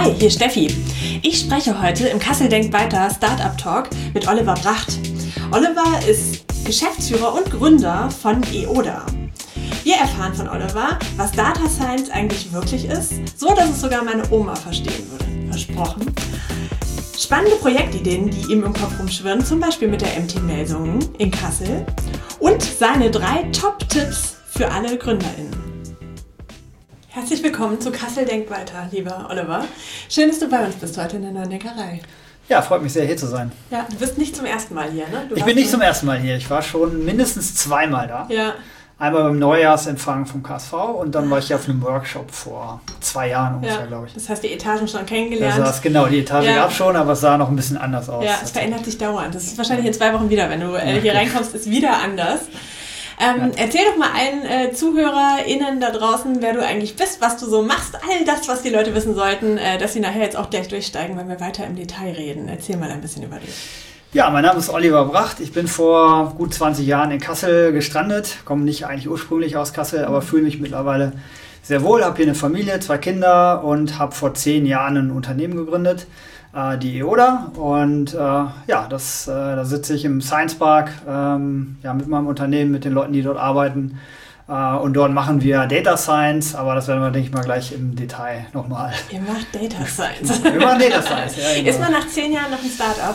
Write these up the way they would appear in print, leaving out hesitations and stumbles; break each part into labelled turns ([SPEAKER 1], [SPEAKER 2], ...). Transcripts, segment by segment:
[SPEAKER 1] Hi, hier ist Steffi. Ich spreche heute im Kassel Denkt Weiter Startup Talk mit Oliver Bracht. Oliver ist Geschäftsführer und Gründer von EODA. Wir erfahren von Oliver, was Data Science eigentlich wirklich ist, so dass es sogar meine Oma verstehen würde. Versprochen. Spannende Projektideen, die ihm im Kopf rumschwirren, zum Beispiel mit der MT-Melsungen in Kassel. Und seine 3 Top-Tipps für alle GründerInnen. Herzlich willkommen zu Kassel Denkt Weiter, lieber Oliver. Schön, dass du bei uns bist heute in der Neuen Neckerei.
[SPEAKER 2] Ja, freut mich sehr, hier zu sein.
[SPEAKER 1] Ja, du bist nicht zum ersten Mal hier, ne?
[SPEAKER 2] Ich bin nicht zum ersten Mal hier. Ich war schon mindestens 2-mal da.
[SPEAKER 1] Ja.
[SPEAKER 2] Einmal beim Neujahrsempfang vom KSV und dann war ich auf einem Workshop vor 2 Jahren ungefähr, glaube ich.
[SPEAKER 1] Das heißt, die Etagen schon kennengelernt.
[SPEAKER 2] Genau, die Etage gab es schon, aber es sah noch ein bisschen anders aus.
[SPEAKER 1] Ja, es verändert sich dauernd. Das ist wahrscheinlich in 2 Wochen wieder, wenn du hier reinkommst, ist wieder anders. Erzähl doch mal allen ZuhörerInnen da draußen, wer du eigentlich bist, was du so machst, all das, was die Leute wissen sollten, dass sie nachher jetzt auch gleich durchsteigen, wenn wir weiter im Detail reden. Erzähl mal ein bisschen über dich.
[SPEAKER 2] Ja, mein Name ist Oliver Bracht. Ich bin vor gut 20 Jahren in Kassel gestrandet, komme nicht eigentlich ursprünglich aus Kassel, aber fühle mich mittlerweile sehr wohl, habe hier eine Familie, 2 Kinder und habe vor 10 Jahren ein Unternehmen gegründet, die EODA. Und da sitze ich im Science Park mit meinem Unternehmen, mit den Leuten, die dort arbeiten. Und dort machen wir Data Science, aber das werden wir, denke ich mal, gleich im Detail nochmal.
[SPEAKER 1] Ihr macht Data Science.
[SPEAKER 2] Wir machen Data Science, ja. Genau.
[SPEAKER 1] Ist man nach 10 Jahren noch ein Startup?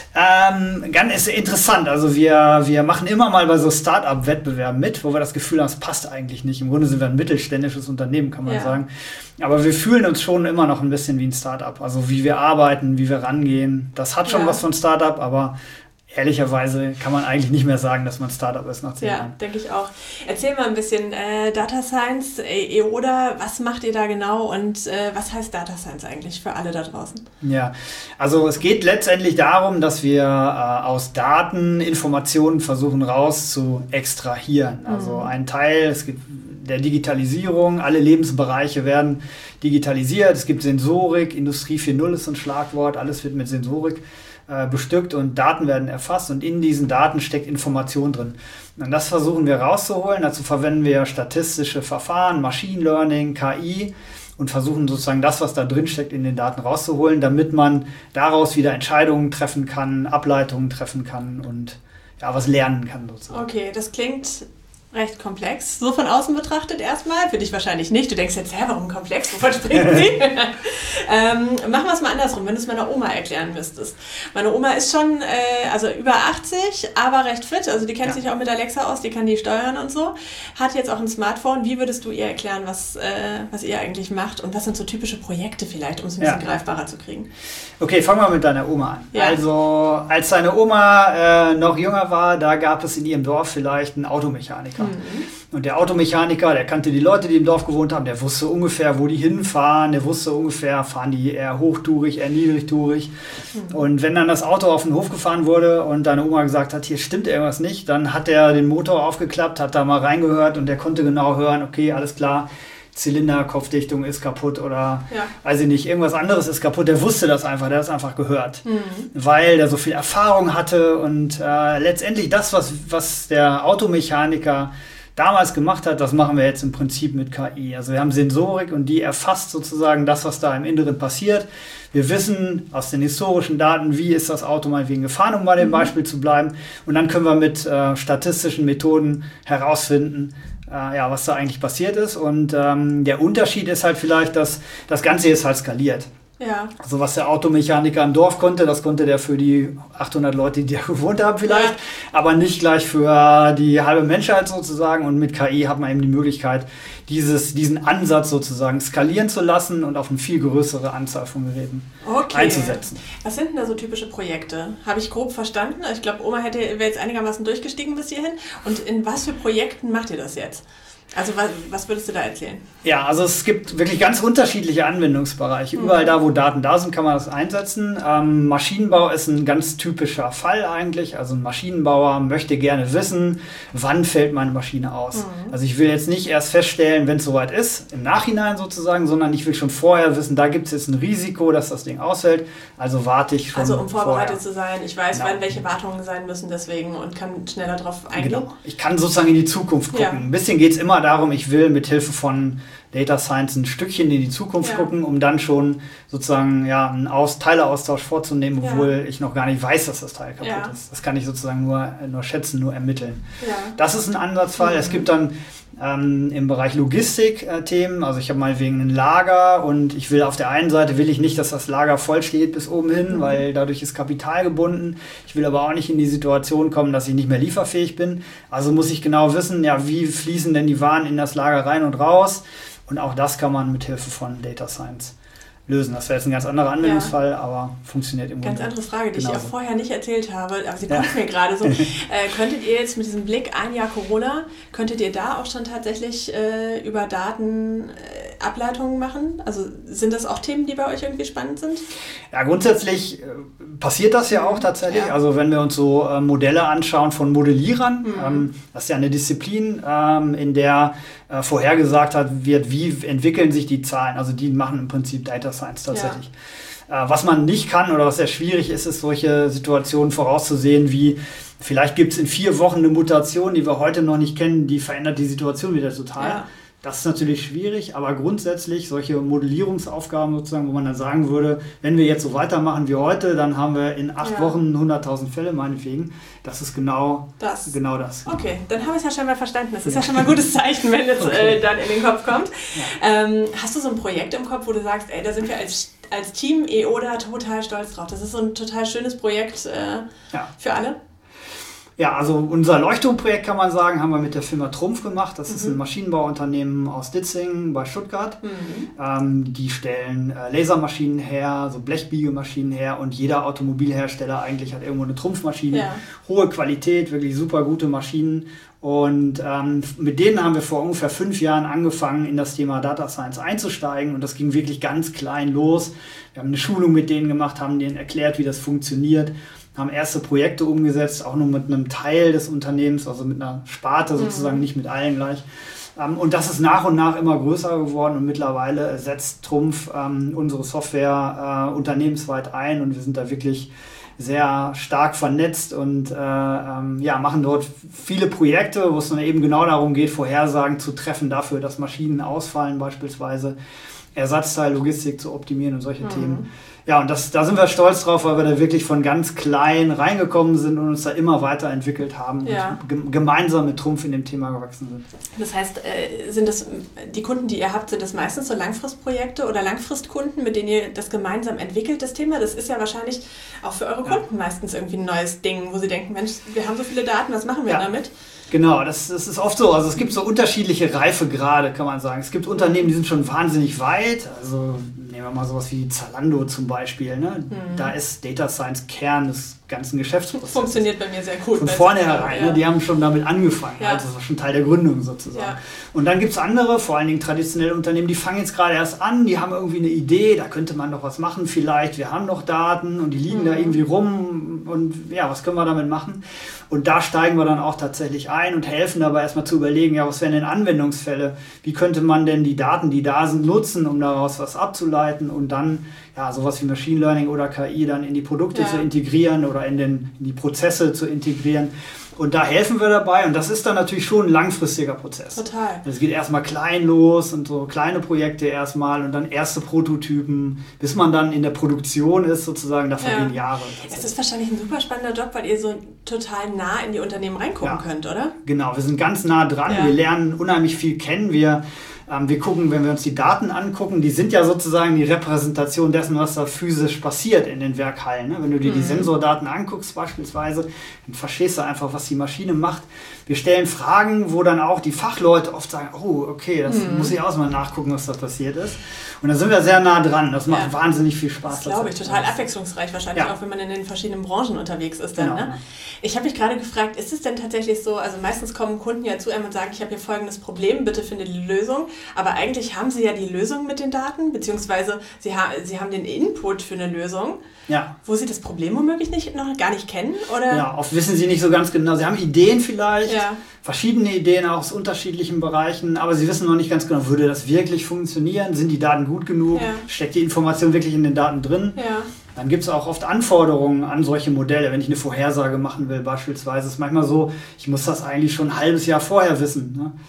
[SPEAKER 2] Ganz interessant. Also wir machen immer mal bei so Startup-Wettbewerben mit, wo wir das Gefühl haben, es passt eigentlich nicht. Im Grunde sind wir ein mittelständisches Unternehmen, kann man sagen. Aber wir fühlen uns schon immer noch ein bisschen wie ein Startup. Also wie wir arbeiten, wie wir rangehen. Das hat schon was von Startup, aber ehrlicherweise kann man eigentlich nicht mehr sagen, dass man Startup ist nach 10 Jahren.
[SPEAKER 1] Ja, denke ich auch. Erzähl mal ein bisschen Data Science, EODA, was macht ihr da genau und was heißt Data Science eigentlich für alle da draußen? Ja,
[SPEAKER 2] also es geht letztendlich darum, dass wir aus Daten Informationen versuchen raus zu extrahieren. Also ein Teil, es gibt der Digitalisierung, alle Lebensbereiche werden digitalisiert, es gibt Sensorik, Industrie 4.0 ist ein Schlagwort, alles wird mit Sensorik bestückt und Daten werden erfasst und in diesen Daten steckt Information drin. Und das versuchen wir rauszuholen. Dazu verwenden wir statistische Verfahren, Machine Learning, KI und versuchen sozusagen das, was da drin steckt, in den Daten rauszuholen, damit man daraus wieder Entscheidungen treffen kann, Ableitungen treffen kann und was lernen kann sozusagen.
[SPEAKER 1] Okay, das klingt recht komplex. So von außen betrachtet erstmal. Für dich wahrscheinlich nicht. Du denkst jetzt, warum komplex? Wovon sprechen Sie? Machen wir es mal andersrum, wenn du es meiner Oma erklären müsstest. Meine Oma ist schon über 80, aber recht fit. Also die kennt sich auch mit Alexa aus, die kann die steuern und so. Hat jetzt auch ein Smartphone. Wie würdest du ihr erklären, was ihr eigentlich macht? Und was sind so typische Projekte vielleicht, um es ein bisschen greifbarer zu kriegen?
[SPEAKER 2] Okay, fangen wir mit deiner Oma an. Ja. Also als deine Oma noch jünger war, da gab es in ihrem Dorf vielleicht einen Automechaniker. Und der Automechaniker, der kannte die Leute, die im Dorf gewohnt haben, der wusste ungefähr, wo die hinfahren, der wusste ungefähr, fahren die eher hochtourig, eher niedrigtourig. Und wenn dann das Auto auf den Hof gefahren wurde und deine Oma gesagt hat, hier stimmt irgendwas nicht, dann hat er den Motor aufgeklappt, hat da mal reingehört und der konnte genau hören, okay, alles klar, Zylinderkopfdichtung ist kaputt oder weiß ich nicht, irgendwas anderes ist kaputt. Der wusste das einfach, der hat es einfach gehört, weil der so viel Erfahrung hatte und letztendlich das, was der Automechaniker damals gemacht hat, das machen wir jetzt im Prinzip mit KI. Also wir haben Sensorik und die erfasst sozusagen das, was da im Inneren passiert. Wir wissen aus den historischen Daten, wie ist das Auto meinetwegen gefahren, um bei dem Beispiel zu bleiben. Und dann können wir mit statistischen Methoden herausfinden, was da eigentlich passiert ist. Und der Unterschied ist halt vielleicht, dass das Ganze jetzt halt skaliert. Ja. Also was der Automechaniker im Dorf konnte, das konnte der für die 800 Leute, die da gewohnt haben vielleicht, aber nicht gleich für die halbe Menschheit sozusagen. Und mit KI hat man eben die Möglichkeit, diesen Ansatz sozusagen skalieren zu lassen und auf eine viel größere Anzahl von Geräten einzusetzen.
[SPEAKER 1] Was sind denn da so typische Projekte? Habe ich grob verstanden? Ich glaube, Oma wäre jetzt einigermaßen durchgestiegen bis hierhin. Und in was für Projekten macht ihr das jetzt? Also was würdest du da erzählen?
[SPEAKER 2] Ja, also es gibt wirklich ganz unterschiedliche Anwendungsbereiche. Überall da, wo Daten da sind, kann man das einsetzen. Maschinenbau ist ein ganz typischer Fall eigentlich. Also ein Maschinenbauer möchte gerne wissen, wann fällt meine Maschine aus. Also ich will jetzt nicht erst feststellen, wenn es soweit ist, im Nachhinein sozusagen, sondern ich will schon vorher wissen, da gibt es jetzt ein Risiko, dass das Ding ausfällt. Also warte ich schon
[SPEAKER 1] Also um vorbereitet zu sein. Ich weiß, wann welche Wartungen sein müssen deswegen und kann schneller drauf eingehen.
[SPEAKER 2] Genau. Ich kann sozusagen in die Zukunft gucken. Ein bisschen geht es immer immer darum, ich will mit Hilfe von Data Science ein Stückchen in die Zukunft gucken, um dann schon sozusagen einen Teileaustausch vorzunehmen, obwohl ich noch gar nicht weiß, dass das Teil kaputt ist. Das kann ich sozusagen nur schätzen, nur ermitteln. Ja. Das ist ein Ansatzfall. Es gibt dann im Bereich Logistik Themen, also ich habe mal wegen ein Lager und ich will auf der einen Seite will ich nicht, dass das Lager voll steht bis oben hin, weil dadurch ist Kapital gebunden. Ich will aber auch nicht in die Situation kommen, dass ich nicht mehr lieferfähig bin. Also muss ich genau wissen, wie fließen denn die Waren in das Lager rein und raus? Und auch das kann man mit Hilfe von Data Science lösen. Das wäre jetzt ein ganz anderer Anwendungsfall, aber funktioniert im Moment.
[SPEAKER 1] Ganz andere Frage, die ich auch vorher nicht erzählt habe, aber sie kommt mir gerade so. Könntet ihr jetzt mit diesem Blick, ein Jahr Corona, könntet ihr da auch schon tatsächlich über Daten Ableitungen machen? Also sind das auch Themen, die bei euch irgendwie spannend sind? Ja, grundsätzlich passiert das ja auch tatsächlich. Ja. Also wenn wir uns so Modelle anschauen von Modellierern, das ist ja eine Disziplin, in der vorhergesagt wird, wie entwickeln sich die Zahlen. Also die machen im Prinzip Data Science tatsächlich. Ja. Was man nicht kann oder was sehr schwierig ist, ist solche Situationen vorauszusehen, wie vielleicht gibt es in 4 Wochen eine Mutation, die wir heute noch nicht kennen, die verändert die Situation wieder total. Ja. Das ist natürlich schwierig, aber grundsätzlich solche Modellierungsaufgaben sozusagen, wo man dann sagen würde, wenn wir jetzt so weitermachen wie heute, dann haben wir in 8 Wochen 100.000 Fälle meinetwegen. Das ist genau das. Okay, dann haben wir es ja schon mal verstanden. Das ist ja schon mal ein gutes Zeichen, wenn es dann in den Kopf kommt. Ja. Hast du so ein Projekt im Kopf, wo du sagst, da sind wir als Team EODA total stolz drauf. Das ist so ein total schönes Projekt für alle?
[SPEAKER 2] Ja, also unser Leuchtturmprojekt kann man sagen, haben wir mit der Firma Trumpf gemacht. Das ist ein Maschinenbauunternehmen aus Ditzingen bei Stuttgart. Die stellen Lasermaschinen her, so Blechbiegemaschinen her und jeder Automobilhersteller eigentlich hat irgendwo eine Trumpfmaschine. Ja. Hohe Qualität, wirklich super gute Maschinen. Und mit denen haben wir vor ungefähr 5 Jahren angefangen, in das Thema Data Science einzusteigen. Und das ging wirklich ganz klein los. Wir haben eine Schulung mit denen gemacht, haben denen erklärt, wie das funktioniert. Haben erste Projekte umgesetzt, auch nur mit einem Teil des Unternehmens, also mit einer Sparte sozusagen, nicht mit allen gleich. Und das ist nach und nach immer größer geworden und mittlerweile setzt Trumpf unsere Software unternehmensweit ein und wir sind da wirklich sehr stark vernetzt und machen dort viele Projekte, wo es dann eben genau darum geht, Vorhersagen zu treffen dafür, dass Maschinen ausfallen beispielsweise, Ersatzteillogistik zu optimieren und solche Themen. Ja, und da sind wir stolz drauf, weil wir da wirklich von ganz klein reingekommen sind und uns da immer weiterentwickelt haben und gemeinsam mit Trumpf in dem Thema gewachsen sind.
[SPEAKER 1] Das heißt, sind das die Kunden, die ihr habt, sind das meistens so Langfristprojekte oder Langfristkunden, mit denen ihr das gemeinsam entwickelt, das Thema? Das ist ja wahrscheinlich auch für eure Kunden meistens irgendwie ein neues Ding, wo sie denken, Mensch, wir haben so viele Daten, was machen wir damit?
[SPEAKER 2] Genau, das ist oft so. Also es gibt so unterschiedliche Reifegrade, kann man sagen. Es gibt Unternehmen, die sind schon wahnsinnig weit. Also nehmen wir mal sowas wie Zalando zum Beispiel. Ne? Da ist Data Science Kern des ganzen Geschäftsprozesses.
[SPEAKER 1] Funktioniert bei mir sehr gut.
[SPEAKER 2] Von vornherein, die haben schon damit angefangen. Also das war schon Teil der Gründung sozusagen. Ja. Und dann gibt es andere, vor allen Dingen traditionelle Unternehmen, die fangen jetzt gerade erst an, die haben irgendwie eine Idee, da könnte man doch was machen vielleicht. Wir haben noch Daten und die liegen da irgendwie rum und was können wir damit machen? Und da steigen wir dann auch tatsächlich ein und helfen dabei erstmal zu überlegen, was wären denn Anwendungsfälle? Wie könnte man denn die Daten, die da sind, nutzen, um daraus was abzuleiten und dann sowas wie Machine Learning oder KI dann in die Produkte zu integrieren oder in die Prozesse zu integrieren. Und da helfen wir dabei und das ist dann natürlich schon ein langfristiger Prozess.
[SPEAKER 1] Total.
[SPEAKER 2] Es geht erstmal klein los und so kleine Projekte erstmal und dann erste Prototypen, bis man dann in der Produktion ist sozusagen, da vergehen Jahre.
[SPEAKER 1] Es ist wahrscheinlich ein super spannender Job, weil ihr so total nah in die Unternehmen reingucken könnt, oder?
[SPEAKER 2] Genau, wir sind ganz nah dran, wir lernen unheimlich viel kennen, wir gucken, wenn wir uns die Daten angucken, die sind ja sozusagen die Repräsentation dessen, was da physisch passiert in den Werkhallen. Ne? Wenn du dir die Sensordaten anguckst beispielsweise, dann verstehst du einfach, was die Maschine macht. Wir stellen Fragen, wo dann auch die Fachleute oft sagen, oh, okay, das muss ich auch mal nachgucken, was da passiert ist. Und da sind wir sehr nah dran. Das macht wahnsinnig viel Spaß.
[SPEAKER 1] Das glaube ich, total abwechslungsreich wahrscheinlich, auch wenn man in den verschiedenen Branchen unterwegs ist. Dann, ne? Ich habe mich gerade gefragt, ist es denn tatsächlich so, also meistens kommen Kunden ja zu einem und sagen, ich habe hier folgendes Problem, bitte finde die Lösung. Aber eigentlich haben sie ja die Lösung mit den Daten, beziehungsweise sie haben den Input für eine Lösung, wo sie das Problem womöglich noch gar nicht kennen? Oder?
[SPEAKER 2] Ja, oft wissen sie nicht so ganz genau. Sie haben Ideen vielleicht, verschiedene Ideen auch aus unterschiedlichen Bereichen, aber sie wissen noch nicht ganz genau, würde das wirklich funktionieren? Sind die Daten gut genug? Steckt die Information wirklich in den Daten drin?
[SPEAKER 1] Ja.
[SPEAKER 2] Dann gibt es auch oft Anforderungen an solche Modelle. Wenn ich eine Vorhersage machen will beispielsweise, ist manchmal so, ich muss das eigentlich schon ein halbes Jahr vorher wissen. Ne?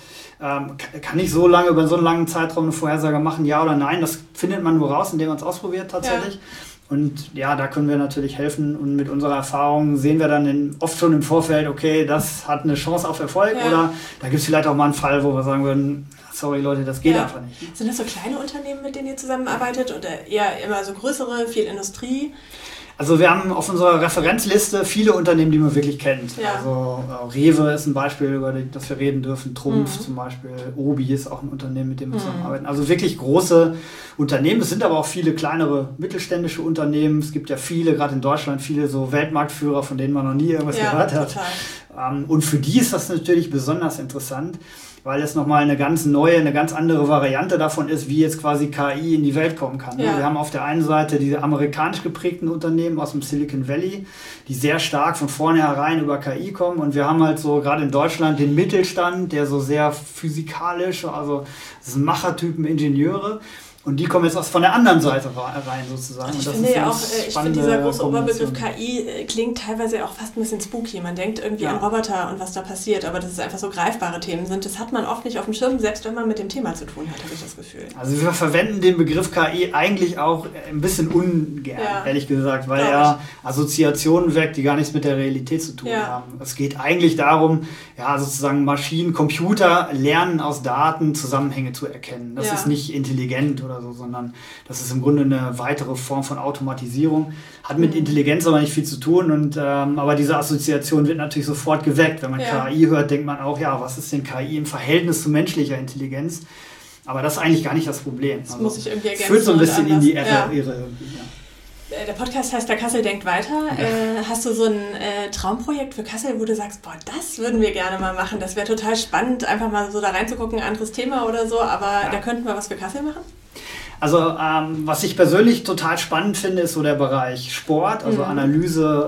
[SPEAKER 2] kann ich so lange über so einen langen Zeitraum eine Vorhersage machen, ja oder nein? Das findet man nur raus, indem man es ausprobiert tatsächlich. Ja. Und ja, da können wir natürlich helfen und mit unserer Erfahrung sehen wir dann oft schon im Vorfeld, okay, das hat eine Chance auf Erfolg oder da gibt es vielleicht auch mal einen Fall, wo wir sagen würden, sorry Leute, das geht einfach nicht.
[SPEAKER 1] Sind das so kleine Unternehmen, mit denen ihr zusammenarbeitet oder eher immer so größere, viel Industrie?
[SPEAKER 2] Also wir haben auf unserer Referenzliste viele Unternehmen, die man wirklich kennt.
[SPEAKER 1] Ja.
[SPEAKER 2] Also Rewe ist ein Beispiel, über das wir reden dürfen. Trumpf zum Beispiel. Obi ist auch ein Unternehmen, mit dem wir zusammenarbeiten. Also wirklich große Unternehmen. Es sind aber auch viele kleinere mittelständische Unternehmen. Es gibt ja viele, gerade in Deutschland, viele so Weltmarktführer, von denen man noch nie irgendwas gehört hat. Und für die ist das natürlich besonders interessant, weil es nochmal eine ganz neue, eine ganz andere Variante davon ist, wie jetzt quasi KI in die Welt kommen kann. Ja. Wir haben auf der einen Seite diese amerikanisch geprägten Unternehmen aus dem Silicon Valley, die sehr stark von vornherein über KI kommen. Und wir haben halt so gerade in Deutschland den Mittelstand, der so sehr physikalisch, also das sind Machertypen, Ingenieure. Und die kommen jetzt von der anderen Seite rein sozusagen.
[SPEAKER 1] Und ich finde dieser große Oberbegriff KI klingt teilweise auch fast ein bisschen spooky. Man denkt irgendwie an Roboter und was da passiert, aber dass es einfach so greifbare Themen sind, das hat man oft nicht auf dem Schirm, selbst wenn man mit dem Thema zu tun hat, habe ich das Gefühl.
[SPEAKER 2] Also wir verwenden den Begriff KI eigentlich auch ein bisschen ungern, ehrlich gesagt, weil er Assoziationen weckt, die gar nichts mit der Realität zu tun haben. Es geht eigentlich darum, sozusagen Maschinen, Computer lernen aus Daten Zusammenhänge zu erkennen. Das ist nicht intelligent oder so, sondern das ist im Grunde eine weitere Form von Automatisierung. Hat mit Intelligenz aber nicht viel zu tun, aber diese Assoziation wird natürlich sofort geweckt. Wenn man KI hört, denkt man auch, was ist denn KI im Verhältnis zu menschlicher Intelligenz? Aber das ist eigentlich gar nicht das Problem.
[SPEAKER 1] Das muss ich irgendwie ergänzen.
[SPEAKER 2] Führt so ein bisschen in die Irre irgendwie.
[SPEAKER 1] Der Podcast heißt Der Kassel denkt weiter. Hast du so ein Traumprojekt für Kassel, wo du sagst, das würden wir gerne mal machen, das wäre total spannend, einfach mal so da reinzugucken, ein anderes Thema oder so, aber da könnten wir was für Kassel machen?
[SPEAKER 2] Also was ich persönlich total spannend finde, ist so der Bereich Sport, also Analyse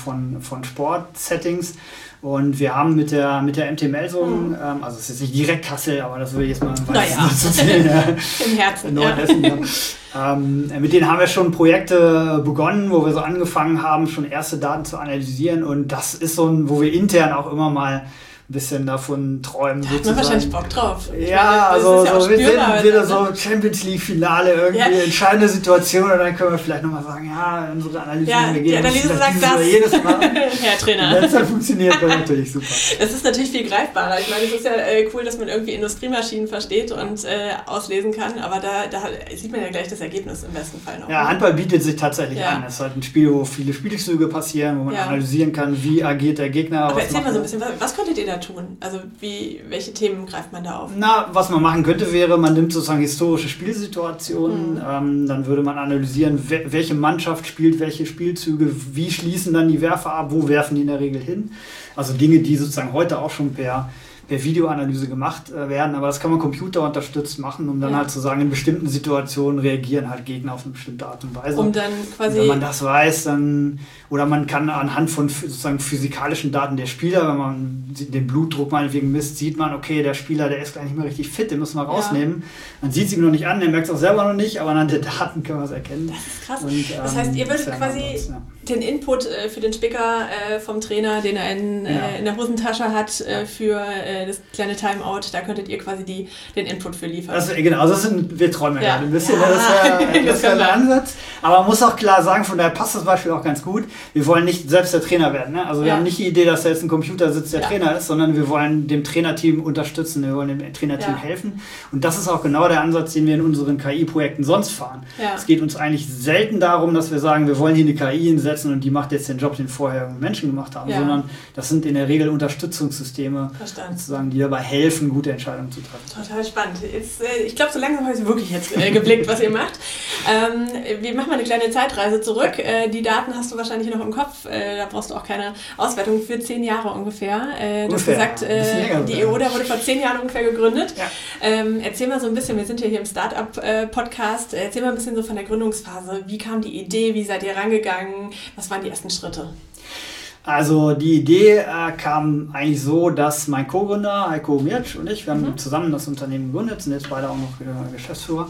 [SPEAKER 2] von Sportsettings. Und wir haben mit der MT Melsungen, also es ist nicht direkt Kassel, aber das würde ich jetzt mal
[SPEAKER 1] im Herzen.
[SPEAKER 2] Nordhessen, mit denen haben wir schon Projekte begonnen, wo wir so angefangen haben, schon erste Daten zu analysieren. Und das ist so ein, wo wir intern auch immer mal ein bisschen davon träumen.
[SPEAKER 1] Da hat man wahrscheinlich Bock drauf.
[SPEAKER 2] Also wir sind wieder so Champions League Finale, irgendwie entscheidende Situation und dann können wir vielleicht nochmal sagen, unsere Analyse,
[SPEAKER 1] die Analyse sagt das.
[SPEAKER 2] Jedes Mal.
[SPEAKER 1] Herr Trainer.
[SPEAKER 2] Das funktioniert natürlich super.
[SPEAKER 1] Das ist natürlich viel greifbarer. Ich meine, es ist ja cool, dass man irgendwie Industriemaschinen versteht und auslesen kann, aber da sieht man ja gleich das Ergebnis im besten Fall noch.
[SPEAKER 2] Ja, Handball bietet sich tatsächlich an. Es ist halt ein Spiel, wo viele Spielzüge passieren, wo man analysieren kann, wie agiert der Gegner.
[SPEAKER 1] Aber erzähl mal so ein bisschen, was könntet ihr da tun? Also welche Themen greift man da auf?
[SPEAKER 2] Was man machen könnte, wäre, man nimmt sozusagen historische Spielsituationen, dann würde man analysieren, welche Mannschaft spielt welche Spielzüge, wie schließen dann die Werfer ab, wo werfen die in der Regel hin. Also Dinge, die sozusagen heute auch schon per Videoanalyse gemacht werden, aber das kann man computerunterstützt machen, um dann halt zu sagen, in bestimmten Situationen reagieren halt Gegner auf eine bestimmte Art und Weise.
[SPEAKER 1] Um dann quasi,
[SPEAKER 2] wenn man das weiß, dann, oder man kann anhand von sozusagen physikalischen Daten der Spieler, wenn man den Blutdruck meinetwegen misst, sieht man, okay, der Spieler, der ist gleich nicht mehr richtig fit, den müssen wir rausnehmen. Man sieht es ihm noch nicht an, der merkt es auch selber noch nicht, aber anhand der Daten können wir es erkennen.
[SPEAKER 1] Das ist krass. Und, das heißt, ihr würdet quasi den Input für den Spicker vom Trainer, den er in der Hosentasche hat, für das kleine Timeout, da könntet ihr quasi den Input für liefern.
[SPEAKER 2] Wir träumen ja gerade ein bisschen, das ist der Ansatz. Aber man muss auch klar sagen, von daher passt das Beispiel auch ganz gut. Wir wollen nicht selbst der Trainer werden. Ne? Also wir haben nicht die Idee, dass da jetzt ein Computer sitzt, der Trainer ist, sondern wir wollen dem Trainerteam unterstützen, wir wollen dem Trainerteam helfen. Und das ist auch genau der Ansatz, den wir in unseren KI-Projekten sonst fahren. Es geht uns eigentlich selten darum, dass wir sagen, wir wollen hier eine KI hinsetzen und die macht jetzt den Job, den vorher Menschen gemacht haben, sondern das sind in der Regel Unterstützungssysteme, sozusagen, die dabei helfen, gute Entscheidungen zu treffen.
[SPEAKER 1] Total spannend. Ich glaube, so langsam habe ich wirklich jetzt geblickt, was ihr macht. Wir machen mal eine kleine Zeitreise zurück. Die Daten hast du wahrscheinlich noch im Kopf. Da brauchst du auch keine Auswertung für 10 Jahre ungefähr. Du hast gesagt, die EODA wurde vor 10 Jahren ungefähr gegründet. Erzähl mal so ein bisschen, wir sind ja hier im Startup-Podcast, erzähl mal ein bisschen so von der Gründungsphase. Wie kam die Idee? Wie seid ihr rangegangen? Was waren die ersten Schritte?
[SPEAKER 2] Also die Idee kam eigentlich so, dass mein Co-Gründer Heiko Mirtsch und ich, wir haben zusammen das Unternehmen gegründet, sind jetzt beide auch noch Geschäftsführer.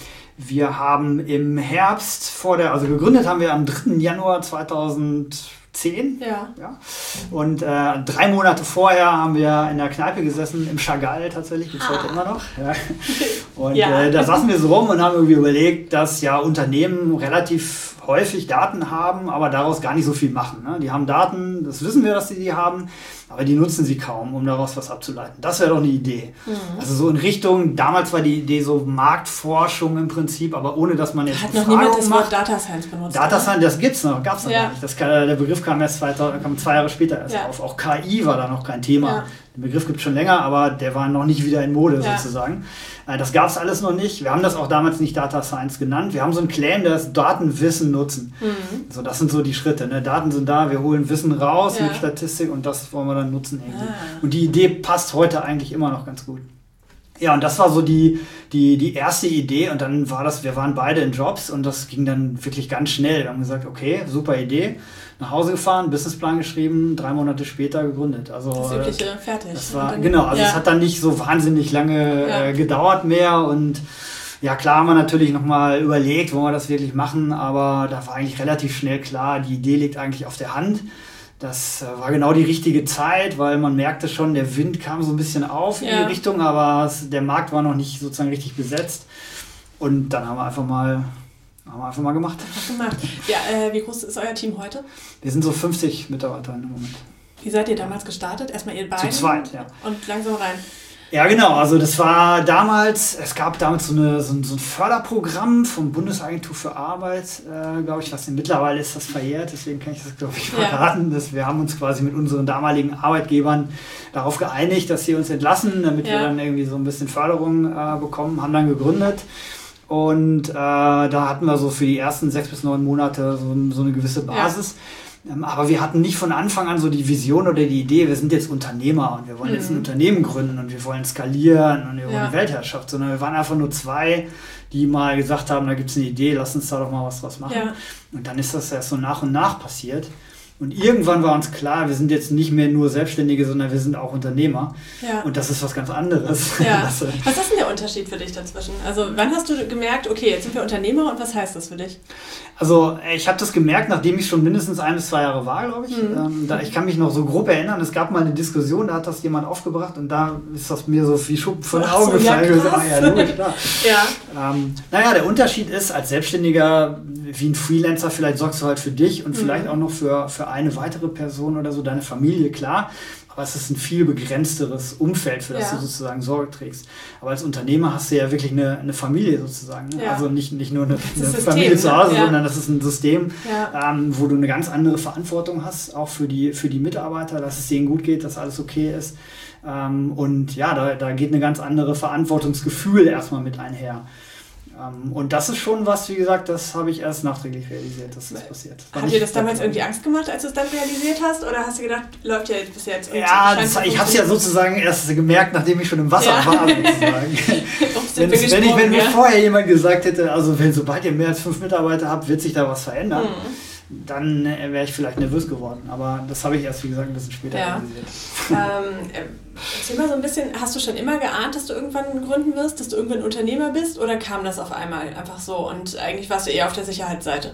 [SPEAKER 2] Wir haben im Herbst gegründet haben wir am 3. Januar 2013 10.
[SPEAKER 1] Ja.
[SPEAKER 2] Und 3 Monate vorher haben wir in der Kneipe gesessen, im Chagall tatsächlich, gibt es heute immer noch. Ja. Und da saßen wir so rum und haben irgendwie überlegt, dass ja Unternehmen relativ häufig Daten haben, aber daraus gar nicht so viel machen. Ne? Die haben Daten, das wissen wir, dass die haben, aber die nutzen sie kaum, um daraus was abzuleiten. Das wäre doch eine Idee. Also so in Richtung, damals war die Idee so Marktforschung im Prinzip, aber ohne, dass man jetzt
[SPEAKER 1] hat noch niemand das Wort Data Science benutzt.
[SPEAKER 2] Data Science, das gibt's noch, gab's noch gar nicht. Der Begriff kam erst 2 Jahre später erst auf. Auch KI war da noch kein Thema. Ja. Den Begriff gibt es schon länger, aber der war noch nicht wieder in Mode sozusagen. Das gab es alles noch nicht. Wir haben das auch damals nicht Data Science genannt. Wir haben so einen Claim, der ist Datenwissen nutzen. So, das sind so die Schritte. Ne? Daten sind da, wir holen Wissen raus mit Statistik und das wollen wir dann nutzen irgendwie. Und die Idee passt heute eigentlich immer noch ganz gut. Ja, und das war so die erste Idee und dann war das, wir waren beide in Jobs und das ging dann wirklich ganz schnell. Wir haben gesagt, okay, super Idee. Nach Hause gefahren, Businessplan geschrieben, 3 Monate später gegründet. Also,
[SPEAKER 1] das Übliche, fertig.
[SPEAKER 2] Das war, genau, also es hat dann nicht so wahnsinnig lange gedauert mehr und ja, klar haben wir natürlich nochmal überlegt, wollen wir das wirklich machen, aber da war eigentlich relativ schnell klar, die Idee liegt eigentlich auf der Hand. Das war genau die richtige Zeit, weil man merkte schon, der Wind kam so ein bisschen auf in die Richtung, aber der Markt war noch nicht sozusagen richtig besetzt und dann haben wir einfach mal gemacht.
[SPEAKER 1] Ja, wie groß ist euer Team heute?
[SPEAKER 2] Wir sind so 50 Mitarbeiter im Moment.
[SPEAKER 1] Wie seid ihr damals gestartet? Erstmal ihr beiden?
[SPEAKER 2] Zu zweit, ja.
[SPEAKER 1] Und langsam rein?
[SPEAKER 2] Ja, genau. Also das war damals, es gab damals so ein Förderprogramm vom Bundesagentur für Arbeit, glaube ich, mittlerweile ist das verjährt, deswegen kann ich das, glaube ich, verraten. Wir haben uns quasi mit unseren damaligen Arbeitgebern darauf geeinigt, dass sie uns entlassen, damit wir dann irgendwie so ein bisschen Förderung bekommen, haben dann gegründet. Und da hatten wir so für die ersten 6 bis 9 Monate so eine gewisse Basis. Aber wir hatten nicht von Anfang an so die Vision oder die Idee, wir sind jetzt Unternehmer und wir wollen jetzt ein Unternehmen gründen und wir wollen skalieren und wir wollen die Weltherrschaft, sondern wir waren einfach nur 2, die mal gesagt haben, da gibt es eine Idee, lass uns da doch mal was machen. Ja. Und dann ist das erst so nach und nach passiert. Und irgendwann war uns klar, wir sind jetzt nicht mehr nur Selbstständige, sondern wir sind auch Unternehmer. Ja. Und das ist was ganz anderes.
[SPEAKER 1] Ja. Was ist denn der Unterschied für dich dazwischen? Also wann hast du gemerkt, okay, jetzt sind wir Unternehmer und was heißt das für dich?
[SPEAKER 2] Also ich habe das gemerkt, nachdem ich schon mindestens 1 bis 2 Jahre war, glaube ich. Ich kann mich noch so grob erinnern, es gab mal eine Diskussion, da hat das jemand aufgebracht und da ist das mir so wie Schuppen von den Augen gefallen. Logisch, klar. Naja, der Unterschied ist, als Selbstständiger, wie ein Freelancer, vielleicht sorgst du halt für dich und vielleicht auch noch für eine weitere Person oder so, deine Familie, klar. Aber es ist ein viel begrenzteres Umfeld, für das du sozusagen Sorge trägst. Aber als Unternehmer hast du ja wirklich eine Familie sozusagen. Ne? Ja. Also nicht nur eine Familie zu Hause, sondern das ist ein System, wo du eine ganz andere Verantwortung hast, auch für die Mitarbeiter, dass es denen gut geht, dass alles okay ist. Und ja, da geht eine ganz andere Verantwortungsgefühl erstmal mit einher. Und das ist schon was, wie gesagt, das habe ich erst nachträglich realisiert, dass das passiert.
[SPEAKER 1] Hat dir das damals irgendwie Angst gemacht, als du es dann realisiert hast? Oder hast du gedacht, läuft ja jetzt bis jetzt?
[SPEAKER 2] Ja, ich habe es ja sozusagen erst gemerkt, nachdem ich schon im Wasser war, sozusagen. wenn mir vorher jemand gesagt hätte, also sobald ihr mehr als 5 Mitarbeiter habt, wird sich da was verändern, dann wäre ich vielleicht nervös geworden. Aber das habe ich erst, wie gesagt, ein bisschen später realisiert.
[SPEAKER 1] Erzähl mal so ein bisschen, hast du schon immer geahnt, dass du irgendwann gründen wirst, dass du irgendwann Unternehmer bist oder kam das auf einmal einfach so und eigentlich warst du eher auf der Sicherheitsseite?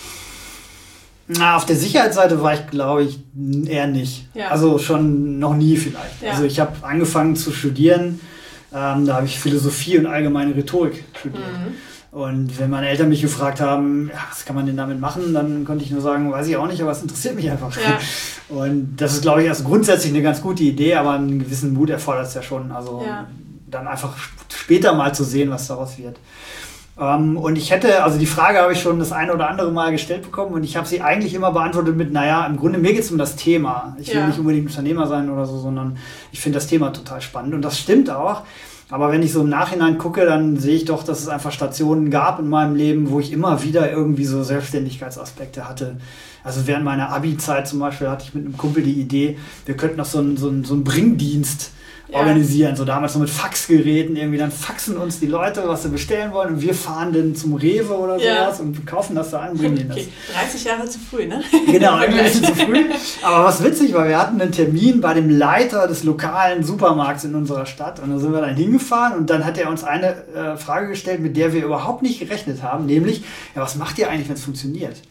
[SPEAKER 2] Auf der Sicherheitsseite war ich, glaube ich, eher nicht. Ja. Also schon noch nie vielleicht. Ja. Also ich habe angefangen zu studieren, da habe ich Philosophie und allgemeine Rhetorik studiert. Und wenn meine Eltern mich gefragt haben, was kann man denn damit machen, dann konnte ich nur sagen, weiß ich auch nicht, aber es interessiert mich einfach. Ja. Und das ist, glaube ich, erst grundsätzlich eine ganz gute Idee, aber einen gewissen Mut erfordert es ja schon. Also dann einfach später mal zu sehen, was daraus wird. Und die Frage habe ich schon das eine oder andere Mal gestellt bekommen und ich habe sie eigentlich immer beantwortet mit, im Grunde mir geht es um das Thema. Ich will nicht unbedingt Unternehmer sein oder so, sondern ich finde das Thema total spannend. Und das stimmt auch. Aber wenn ich so im Nachhinein gucke, dann sehe ich doch, dass es einfach Stationen gab in meinem Leben, wo ich immer wieder irgendwie so Selbstständigkeitsaspekte hatte. Also während meiner Abi-Zeit zum Beispiel hatte ich mit einem Kumpel die Idee, wir könnten noch so einen Bringdienst organisieren. So damals noch mit Faxgeräten irgendwie. Dann faxen uns die Leute, was sie bestellen wollen und wir fahren dann zum Rewe oder sowas und kaufen das da an und bringen denen das.
[SPEAKER 1] 30 Jahre zu früh, ne?
[SPEAKER 2] Genau, ein bisschen zu früh. Aber was witzig war, wir hatten einen Termin bei dem Leiter des lokalen Supermarkts in unserer Stadt und da sind wir dann hingefahren und dann hat er uns eine Frage gestellt, mit der wir überhaupt nicht gerechnet haben, nämlich, was macht ihr eigentlich, wenn es funktioniert?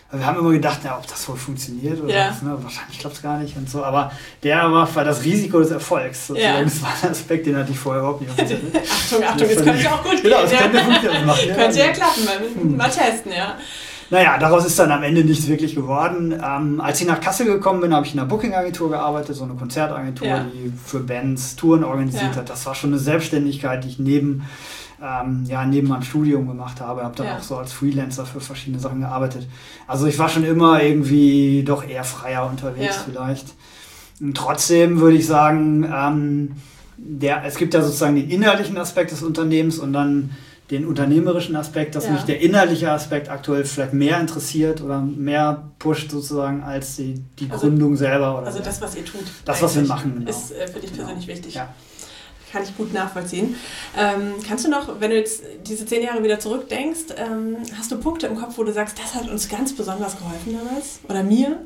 [SPEAKER 2] Wir haben immer gedacht, ob das wohl funktioniert oder was, ne? Wahrscheinlich klappt es gar nicht und so. Aber der war das Risiko des Erfolgs. Sozusagen. Das war ein Aspekt, den hatte ich vorher überhaupt nicht.
[SPEAKER 1] Achtung, das könnte ja auch gut gehen.
[SPEAKER 2] Genau, das könnte funktionieren.
[SPEAKER 1] Könnte ja klappen, mal testen, ja.
[SPEAKER 2] Naja, daraus ist dann am Ende nichts wirklich geworden. Als ich nach Kassel gekommen bin, habe ich in einer Booking-Agentur gearbeitet, so eine Konzertagentur, die für Bands Touren organisiert hat. Das war schon eine Selbstständigkeit, die ich neben meinem Studium gemacht habe. Habe dann auch so als Freelancer für verschiedene Sachen gearbeitet. Also ich war schon immer irgendwie doch eher freier unterwegs vielleicht. Und trotzdem würde ich sagen, es gibt ja sozusagen den inhaltlichen Aspekt des Unternehmens und dann den unternehmerischen Aspekt, dass mich der inhaltliche Aspekt aktuell vielleicht mehr interessiert oder mehr pusht sozusagen als die Gründung selber. Oder
[SPEAKER 1] also das, was ihr tut.
[SPEAKER 2] Das, was wir machen.
[SPEAKER 1] Genau. Ist für dich persönlich wichtig.
[SPEAKER 2] Ja.
[SPEAKER 1] Kann ich gut nachvollziehen. Kannst du noch, wenn du jetzt diese 10 Jahre wieder zurückdenkst, hast du Punkte im Kopf, wo du sagst, das hat uns ganz besonders geholfen damals? Oder mir?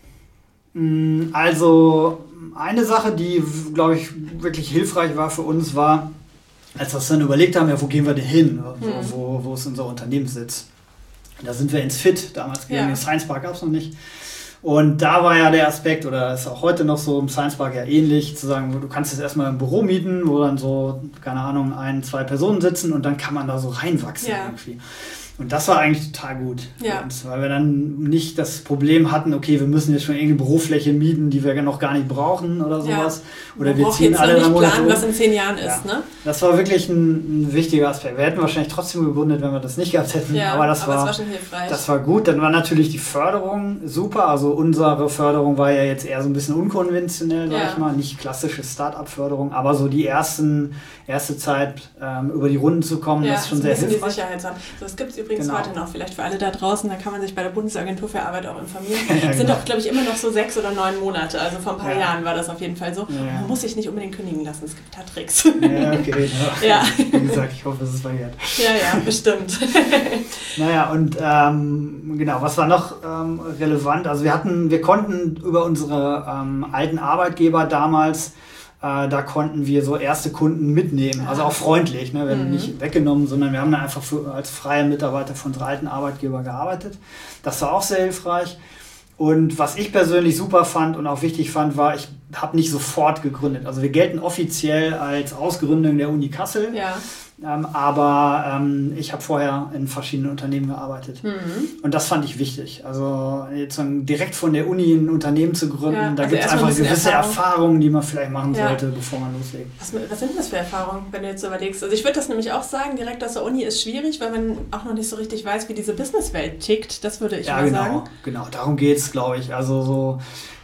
[SPEAKER 2] Also eine Sache, die, glaube ich, wirklich hilfreich war für uns, war, als wir uns dann überlegt haben, wo gehen wir denn hin? Wo ist unser Unternehmenssitz? Da sind wir ins FIT damals gegangen, den Science Park gab es noch nicht. Und da war ja der Aspekt, oder ist auch heute noch so im Science Park ja ähnlich, zu sagen, du kannst jetzt erstmal ein Büro mieten, wo dann so, keine Ahnung, 1-2 Personen sitzen und dann kann man da so reinwachsen irgendwie. Und das war eigentlich total gut für uns, weil wir dann nicht das Problem hatten, okay, wir müssen jetzt schon irgendeine Bürofläche mieten, die wir noch gar nicht brauchen oder sowas. Oder wir ziehen alle
[SPEAKER 1] in Monat planen, was in 10 Jahren ist, ne? Das
[SPEAKER 2] war wirklich ein wichtiger Aspekt. Wir hätten wahrscheinlich trotzdem gegründet, wenn wir das nicht gehabt hätten. Aber das war
[SPEAKER 1] schon hilfreich.
[SPEAKER 2] Das war gut. Dann war natürlich die Förderung super. Also unsere Förderung war ja jetzt eher so ein bisschen unkonventionell, sag ich mal. Nicht klassische Start-up-Förderung, aber so die erste Zeit über die Runden zu kommen, das ist schon sehr hilfreich.
[SPEAKER 1] Die Sicherheit haben. So, das gibt es übrigens heute noch, vielleicht für alle da draußen, da kann man sich bei der Bundesagentur für Arbeit auch informieren. Das sind doch, glaube ich, immer noch so 6 oder 9 Monate, also vor ein paar Jahren war das auf jeden Fall so. Man muss sich nicht unbedingt kündigen lassen, es gibt da Tricks.
[SPEAKER 2] Ja, okay. Wie gesagt, ich hoffe, es ist verjährt.
[SPEAKER 1] Ja, bestimmt.
[SPEAKER 2] Naja, und was war noch relevant? Also wir konnten über unsere alten Arbeitgeber damals, da konnten wir so erste Kunden mitnehmen, also auch freundlich, ne? Wir haben nicht weggenommen, sondern wir haben dann einfach als freie Mitarbeiter für unsere alten Arbeitgeber gearbeitet. Das war auch sehr hilfreich. Und was ich persönlich super fand und auch wichtig fand, war, ich habe nicht sofort gegründet. Also wir gelten offiziell als Ausgründung der Uni Kassel. Aber ich habe vorher in verschiedenen Unternehmen gearbeitet. Und das fand ich wichtig. Also jetzt direkt von der Uni ein Unternehmen zu gründen, da gibt es einfach gewisse Erfahrungen, die man vielleicht machen sollte, bevor man loslegt.
[SPEAKER 1] Was sind das für Erfahrungen, wenn du jetzt überlegst? Also ich würde das nämlich auch sagen, direkt aus der Uni ist schwierig, weil man auch noch nicht so richtig weiß, wie diese Businesswelt tickt. Das würde ich mal sagen.
[SPEAKER 2] Genau, darum geht es, glaube ich. Also so,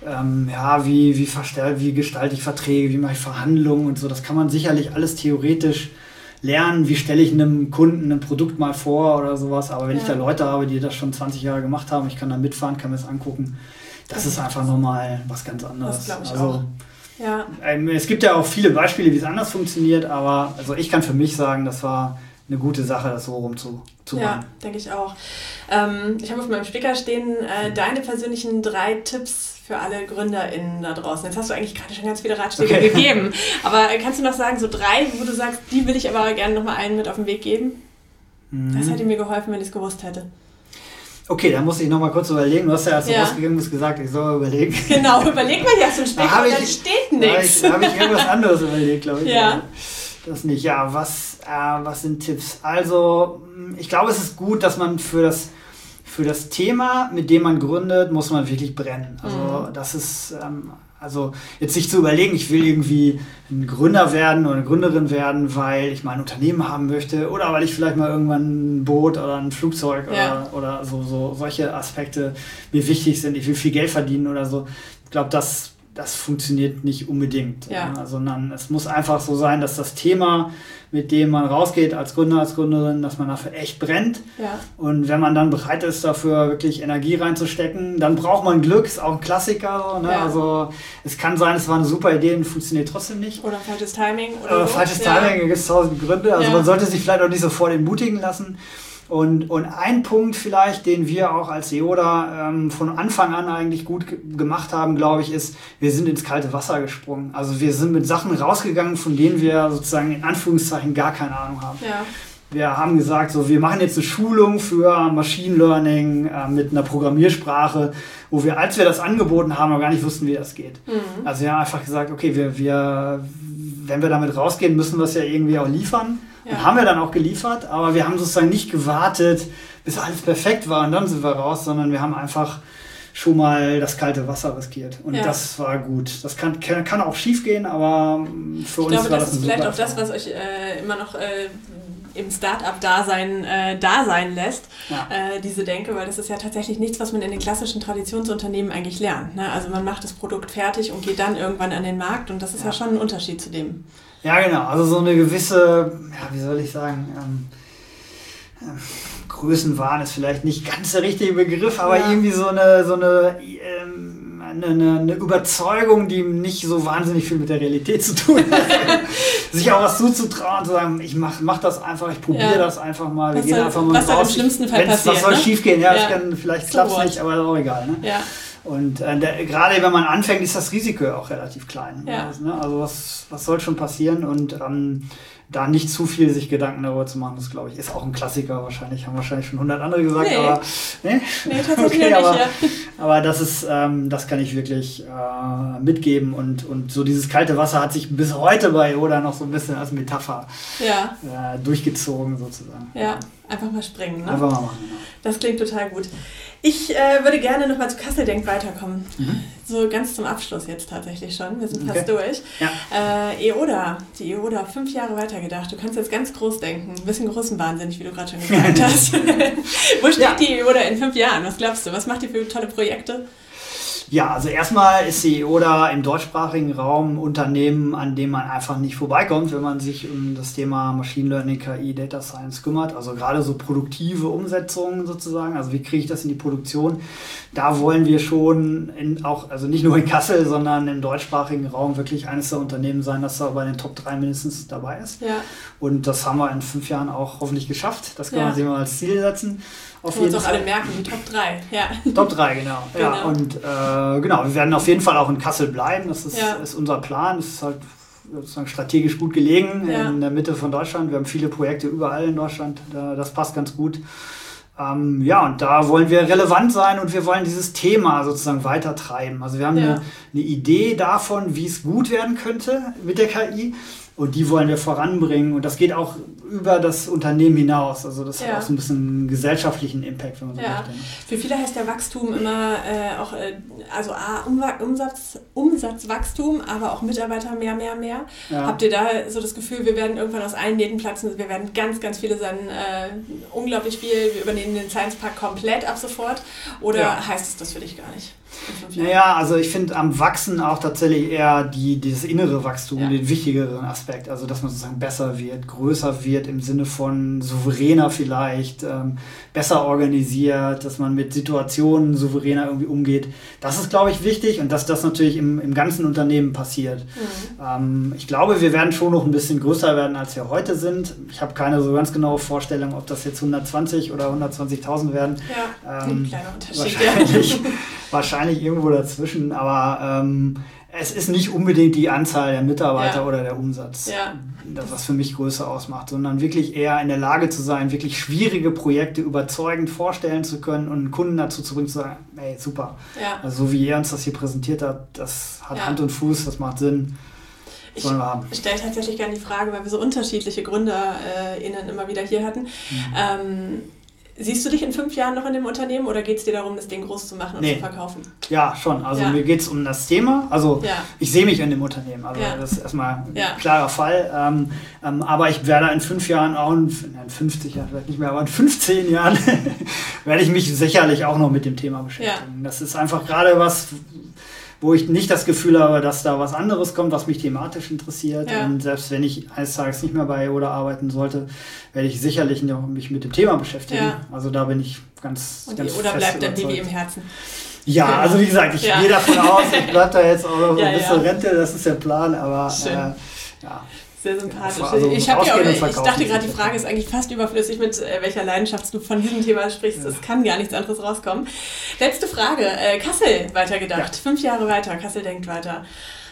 [SPEAKER 2] wie gestalte ich Verträge, wie mache ich Verhandlungen und so. Das kann man sicherlich alles theoretisch lernen, wie stelle ich einem Kunden ein Produkt mal vor oder sowas. Aber wenn ich da Leute habe, die das schon 20 Jahre gemacht haben, ich kann da mitfahren, kann mir das angucken. Das ist einfach nochmal was ganz anderes. Das glaube ich auch. Ja. Es gibt ja auch viele Beispiele, wie es anders funktioniert, aber also ich kann für mich sagen, das war eine gute Sache, das so rum zu machen.
[SPEAKER 1] Ja, denke ich auch. Ich habe auf meinem Spicker stehen, deine persönlichen 3 Tipps für alle GründerInnen da draußen. Jetzt hast du eigentlich gerade schon ganz viele Ratschläge gegeben. Aber kannst du noch sagen, so 3, wo du sagst, die will ich aber gerne nochmal einen mit auf den Weg geben? Das hätte mir geholfen, wenn ich es gewusst hätte.
[SPEAKER 2] Okay, dann muss ich nochmal kurz überlegen. Du hast ja, als du rausgegangen bist, gesagt, ich soll überlegen.
[SPEAKER 1] Genau, überleg mal hier, hast du einen Spicker und dann steht nichts.
[SPEAKER 2] Da habe ich irgendwas anderes überlegt, glaube ich.
[SPEAKER 1] Ja.
[SPEAKER 2] Das nicht. Ja, was sind Tipps? Also, ich glaube, es ist gut, dass man für das Thema, mit dem man gründet, muss man wirklich brennen. Also das ist, jetzt sich zu überlegen, ich will irgendwie ein Gründer werden oder eine Gründerin werden, weil ich mal ein Unternehmen haben möchte oder weil ich vielleicht mal irgendwann ein Boot oder ein Flugzeug oder so solche Aspekte mir wichtig sind. Ich will viel Geld verdienen oder so. Ich glaube, das funktioniert nicht unbedingt, sondern es muss einfach so sein, dass das Thema, mit dem man rausgeht als Gründer, als Gründerin, dass man dafür echt brennt. Ja. Und wenn man dann bereit ist, dafür wirklich Energie reinzustecken, dann braucht man Glück, ist auch ein Klassiker. Ne? Ja. Also es kann sein, es war eine super Idee und funktioniert trotzdem nicht.
[SPEAKER 1] Oder falsches Timing. Oder
[SPEAKER 2] falsches Timing, da gibt es 1000 Gründe. Also man sollte sich vielleicht auch nicht sofort entmutigen lassen. Und ein Punkt vielleicht, den wir auch als EODA von Anfang an eigentlich gut gemacht haben, glaube ich, ist, wir sind ins kalte Wasser gesprungen. Also wir sind mit Sachen rausgegangen, von denen wir sozusagen in Anführungszeichen gar keine Ahnung haben. Ja. Wir haben gesagt, so, wir machen jetzt eine Schulung für Machine Learning mit einer Programmiersprache, wo wir, als wir das angeboten haben, noch gar nicht wussten, wie das geht. Also wir haben einfach gesagt, okay, wenn wir damit rausgehen, müssen wir es ja irgendwie auch liefern. Und haben wir dann auch geliefert, aber wir haben sozusagen nicht gewartet, bis alles perfekt war und dann sind wir raus, sondern wir haben einfach schon mal das kalte Wasser riskiert. Und das war gut. Das kann auch schief gehen, aber für uns war das ein super.
[SPEAKER 1] Das ist vielleicht auch das, was euch immer noch im Start-up-Dasein da sein lässt, diese Denke, weil das ist ja tatsächlich nichts, was man in den klassischen Traditionsunternehmen eigentlich lernt. Ne? Also man macht das Produkt fertig und geht dann irgendwann an den Markt und das ist ja schon ein Unterschied zu dem.
[SPEAKER 2] Ja, genau. Also so eine gewisse, wie soll ich sagen, Größenwahn ist vielleicht nicht ganz der richtige Begriff, aber irgendwie so eine Überzeugung, die nicht so wahnsinnig viel mit der Realität zu tun hat. Sich auch was zuzutrauen, zu sagen, ich mach das einfach, ich probiere das einfach mal, wir gehen einfach mal raus.
[SPEAKER 1] Was soll im schlimmsten Fall passieren?
[SPEAKER 2] Was soll schief gehen? Vielleicht klappt es nicht, aber ist auch egal. Ne? Ja. Und gerade wenn man anfängt, ist das Risiko auch relativ klein. Ja. Also was soll schon passieren? Und da nicht zu viel sich Gedanken darüber zu machen, das glaube ich, ist auch ein Klassiker wahrscheinlich. Haben wahrscheinlich schon 100 andere gesagt, aber
[SPEAKER 1] tatsächlich okay, nicht,
[SPEAKER 2] aber das ist, das kann ich wirklich mitgeben und so dieses kalte Wasser hat sich bis heute bei EODA noch so ein bisschen als Metapher durchgezogen sozusagen.
[SPEAKER 1] Ja, einfach mal springen. Ne?
[SPEAKER 2] Einfach mal machen, genau.
[SPEAKER 1] Das klingt total gut. Ich würde gerne nochmal zu Kassel Denkt weiterkommen. So ganz zum Abschluss jetzt tatsächlich schon. Wir sind fast durch. Ja. EODA, die EODA, 5 Jahre weitergedacht. Du kannst jetzt ganz groß denken. Ein bisschen größenwahnsinnig, wie du gerade schon gesagt hast. Wo steht die EODA in 5 Jahren? Was glaubst du? Was macht die für tolle Projekte?
[SPEAKER 2] Ja, also erstmal ist die EODA im deutschsprachigen Raum ein Unternehmen, an dem man einfach nicht vorbeikommt, wenn man sich um das Thema Machine Learning, KI, Data Science kümmert. Also gerade so produktive Umsetzungen sozusagen. Also wie kriege ich das in die Produktion? Da wollen wir schon also nicht nur in Kassel, sondern im deutschsprachigen Raum wirklich eines der Unternehmen sein, das da bei den Top 3 mindestens dabei ist. Ja. Und das haben wir in 5 Jahren auch hoffentlich geschafft. Das kann man sich mal als Ziel setzen.
[SPEAKER 1] Auf jeden Fall. Uns auch alle merken, die Top 3. Ja.
[SPEAKER 2] Top 3, genau. Ja, und wir werden auf jeden Fall auch in Kassel bleiben. Das ist unser Plan. Das ist halt sozusagen strategisch gut gelegen in der Mitte von Deutschland. Wir haben viele Projekte überall in Deutschland. Das passt ganz gut. Und da wollen wir relevant sein und wir wollen dieses Thema sozusagen weitertreiben. Also wir haben eine Idee davon, wie es gut werden könnte mit der KI. Und die wollen wir voranbringen. Und das geht auch über das Unternehmen hinaus. Also das hat auch so ein bisschen einen gesellschaftlichen Impact, wenn man so möchte.
[SPEAKER 1] Für viele heißt ja Wachstum immer auch, Umsatzwachstum, aber auch Mitarbeiter mehr. Ja. Habt ihr da so das Gefühl, wir werden irgendwann aus allen Nähten platzen, wir werden ganz, ganz viele sein, unglaublich viel, wir übernehmen den Science Park komplett ab sofort? Oder heißt es das für dich gar nicht?
[SPEAKER 2] Naja, also ich finde am Wachsen auch tatsächlich eher dieses innere Wachstum, den wichtigeren Aspekt. Also dass man sozusagen besser wird, größer wird im Sinne von souveräner vielleicht, besser organisiert, dass man mit Situationen souveräner irgendwie umgeht. Das ist, glaube ich, wichtig und dass das natürlich im ganzen Unternehmen passiert. Ich glaube, wir werden schon noch ein bisschen größer werden, als wir heute sind. Ich habe keine so ganz genaue Vorstellung, ob das jetzt 120 oder 120.000 werden.
[SPEAKER 1] Ja, ein kleiner Unterschied.
[SPEAKER 2] Wahrscheinlich irgendwo dazwischen, aber es ist nicht unbedingt die Anzahl der Mitarbeiter oder der Umsatz, das was für mich Größe ausmacht, sondern wirklich eher in der Lage zu sein, wirklich schwierige Projekte überzeugend vorstellen zu können und einen Kunden dazu zu bringen, zu sagen, ey, super. Ja. Also so wie er uns das hier präsentiert hat, das hat Hand und Fuß, das macht Sinn.
[SPEAKER 1] Ich stelle tatsächlich gerne die Frage, weil wir so unterschiedliche GründerInnen immer wieder hier hatten. Siehst du dich in 5 Jahren noch in dem Unternehmen oder geht es dir darum, das Ding groß zu machen und zu verkaufen?
[SPEAKER 2] Ja, schon. Also mir geht es um das Thema. Also ich sehe mich in dem Unternehmen. Also das ist erstmal ein klarer Fall. Aber ich werde in 5 Jahren auch, in 50 Jahren vielleicht nicht mehr, aber in 15 Jahren werde ich mich sicherlich auch noch mit dem Thema beschäftigen. Das ist einfach gerade was, wo ich nicht das Gefühl habe, dass da was anderes kommt, was mich thematisch interessiert. Ja. Und selbst wenn ich eines Tages nicht mehr bei EODA arbeiten sollte, werde ich sicherlich noch mich mit dem Thema beschäftigen. Ja. Also da bin ich ganz
[SPEAKER 1] und EODA bleibt der Baby im Herzen.
[SPEAKER 2] Ja, also wie gesagt, ich gehe davon aus, ich bleibe da jetzt auch noch bis zur Rente, das ist der Plan, aber
[SPEAKER 1] sehr sympathisch. Also ich dachte gerade, die Frage ist eigentlich fast überflüssig, mit welcher Leidenschaft du von diesem Thema sprichst. Es kann gar nichts anderes rauskommen. Letzte Frage. Kassel weitergedacht. 5 Jahre weiter. Kassel denkt weiter.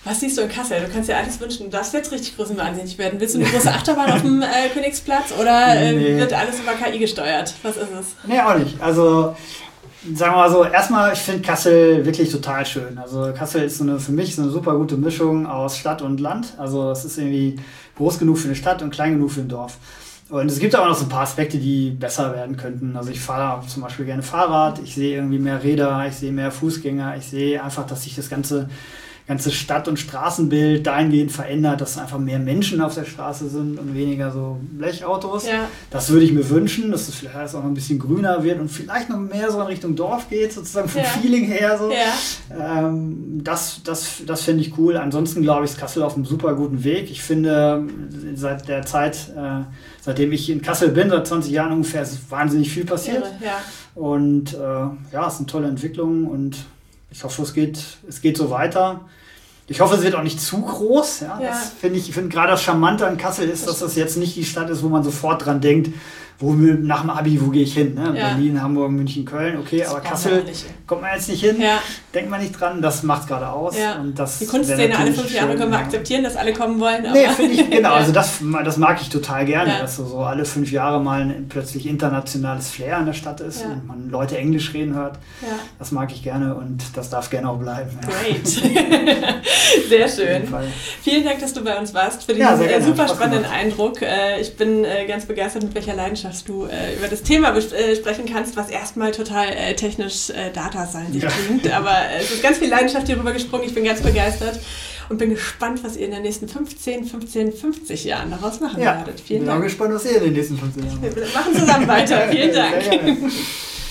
[SPEAKER 1] Was siehst du in Kassel? Du kannst dir alles wünschen. Du darfst jetzt richtig größenwahnsinnig werden. Willst du eine große Achterbahn auf dem Königsplatz oder wird alles über KI gesteuert? Was ist es?
[SPEAKER 2] Nee, auch nicht. Also, sagen wir mal so, erstmal, ich finde Kassel wirklich total schön. Also Kassel ist für mich so eine super gute Mischung aus Stadt und Land. Also es ist irgendwie groß genug für eine Stadt und klein genug für ein Dorf. Und es gibt auch noch so ein paar Aspekte, die besser werden könnten. Also ich fahre zum Beispiel gerne Fahrrad, ich sehe irgendwie mehr Räder, ich sehe mehr Fußgänger, ich sehe einfach, dass sich das ganze Stadt- und Straßenbild dahingehend verändert, dass einfach mehr Menschen auf der Straße sind und weniger so Blechautos. Ja. Das würde ich mir wünschen, dass es vielleicht auch noch ein bisschen grüner wird und vielleicht noch mehr so in Richtung Dorf geht, sozusagen vom Feeling her. So. Ja. Das finde ich cool. Ansonsten glaube ich, ist Kassel auf einem super guten Weg. Ich finde, seit der Zeit, seitdem ich in Kassel bin, seit 20 Jahren ungefähr, ist wahnsinnig viel passiert. Ja. Und es sind tolle Entwicklungen und ich hoffe, es geht so weiter. Ich hoffe, es wird auch nicht zu groß. Ja? Das finde ich gerade das Charmante an Kassel ist, dass das jetzt nicht die Stadt ist, wo man sofort dran denkt, nach dem Abi, wo gehe ich hin? Ne? Ja. Berlin, Hamburg, München, Köln, okay, das aber Kassel kommt man jetzt nicht hin, denkt man nicht dran, das macht es gerade aus. Ja. Und das
[SPEAKER 1] die Kunstszene alle 5 Jahre können wir akzeptieren, dass alle kommen wollen.
[SPEAKER 2] Nee, finde ich, genau, also das mag ich total gerne, dass so alle 5 Jahre mal ein plötzlich internationales Flair in der Stadt ist und man Leute Englisch reden hört. Ja. Das mag ich gerne und das darf gerne auch bleiben. Ja.
[SPEAKER 1] Great. Sehr schön. Vielen Dank, dass du bei uns warst, für diesen super spannenden Eindruck. Ich bin ganz begeistert, mit welcher Leidenschaft du über das Thema sprechen kannst, was erstmal total technisch Data-seitig klingt, aber es ist ganz viel Leidenschaft hier rüber gesprungen. Ich bin ganz begeistert und bin gespannt, was ihr in den nächsten 50 Jahren daraus machen werdet. Vielen Dank.
[SPEAKER 2] Ich bin auch gespannt, was ihr in den nächsten 15 Jahren macht.
[SPEAKER 1] Wir machen zusammen weiter. Vielen Dank.